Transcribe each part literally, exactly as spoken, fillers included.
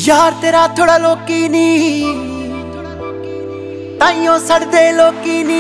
यार तेरा थोड़ा लोकी नी ताइयों सड़दे लोकी नी।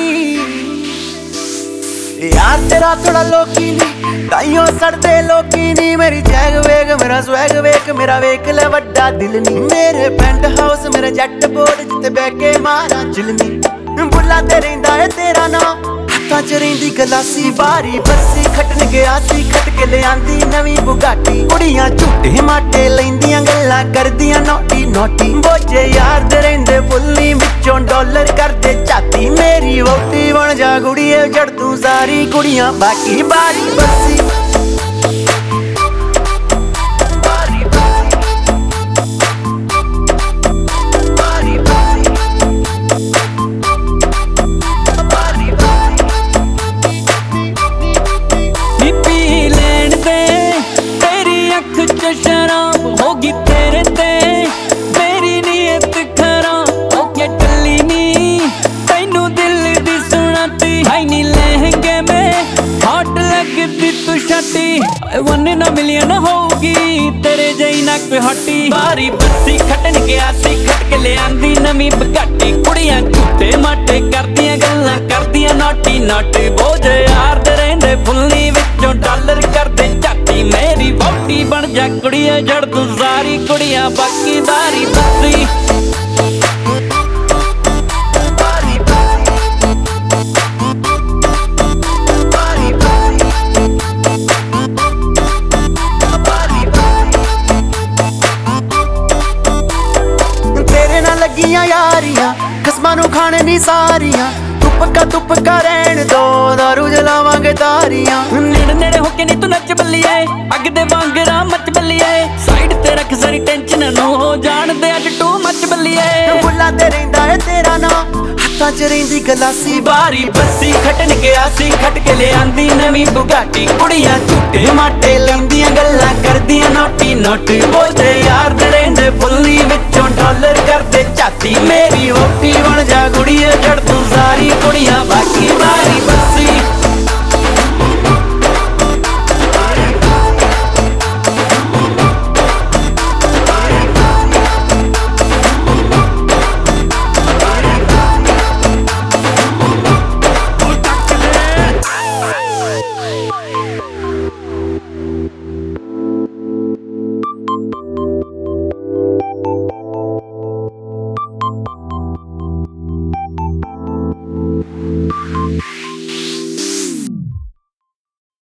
यार तेरा थोड़ा लोकी नी ताइयों सड़दे लोकी नी। मेरी जैग वेग मेरा स्वैग वेग मेरा वेख ले वड्डा दिल नी। मेरे पेंट हाउस मेरा जट बोर्ड जिते बह के मारा चिलनी। बुला ते रहिंदा है तेरा नाम हत्थां च रहिंदी गलासी। बारी बरसी खटन गया सी खट के ले आंदी नवीं बुगाटी। कुड़ियां झूठे माटे लैंदियां गल्लां करदियां नोटी नोटी। बोझे यार दे रहिंदे फुल्ली विचों डॉलर करदे झाती। मेरी वोटी बन जा कुड़िए जड़ तू सारी कुड़ियां बाकी। बारी बरसी शराब होगी तेरे ते मेरी नीयत खराब होके टल्ली नी। तैनू दिल दी सुनाती हाई नी लहंगे में हॉट लगदी तू शाटी। वन ना मिलियन होगी तेरे जई ना कोई हटी। बारी बरसी खटन गया सी खट के ले आंदी नवीं बगाटी। कुड़ियां झूठे माटे करदियां गल्लां करदियां नोटी नोटी। बोझ यार दे रहिंदे फुल्ली विचों डॉलर करदे झाती। मेरी वोटी बन जा कुड़िए जड़ तू सारी कुड़ियां बाकी। बारी बरसी तेरे नाल लगियां यारियां खसमां नू खाने नी सारियां। तुपका तुपका रहन दो दारू जलावांगे तारियां। नेड़े नेड़े होके नी तू नच बल्लिए अग दे वांगरा मच बल्लिए। साइड ते रख सारी टेंशन नो हो जान दे अज टू मच बल्लिए। बुला ते रहिंदा है तेरा नाम हत्थां च रहिंदी गलासी। बारी बरसी खटन गया सी खट के ले आंदी नवीं बुगाटी। कुड़ियां झूठे माटे लैंदियां गल्लां करदियां नोटी नोटी। बोझे यार दे रहिंदे फुल्ली विचों डॉलर करदे झाती। मेरी वोटी बन जा कुड़िए जड़ तू सारी कुड़ियां